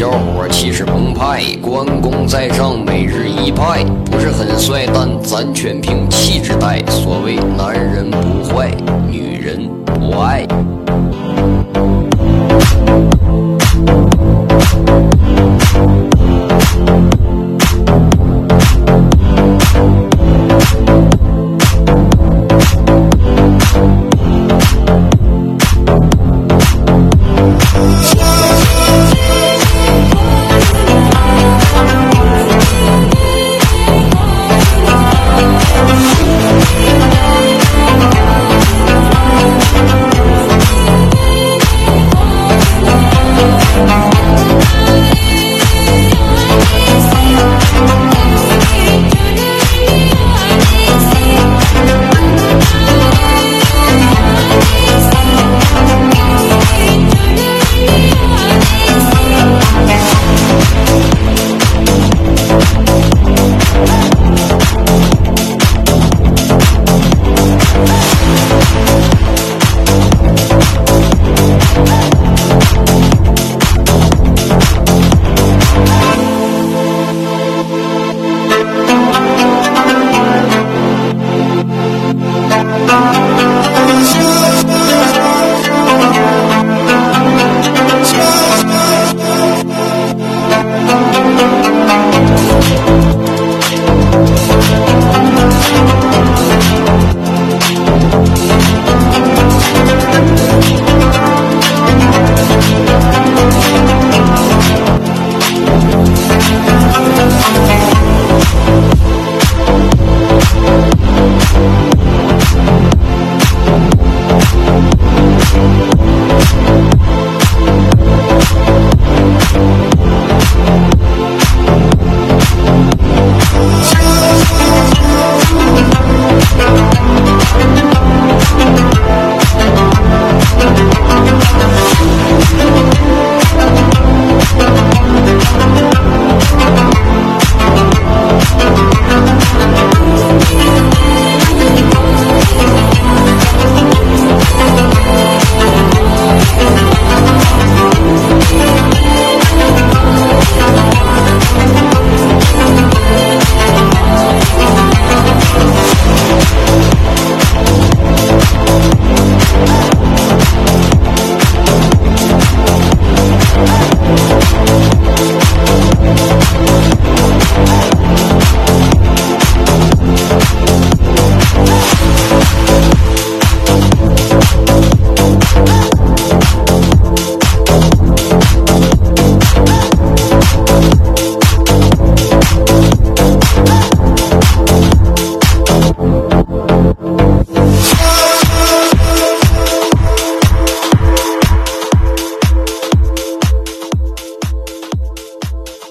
小伙气势澎湃，关公在上，每日一派，不是很帅，但咱全凭气质带。所谓男人不坏，女人不爱。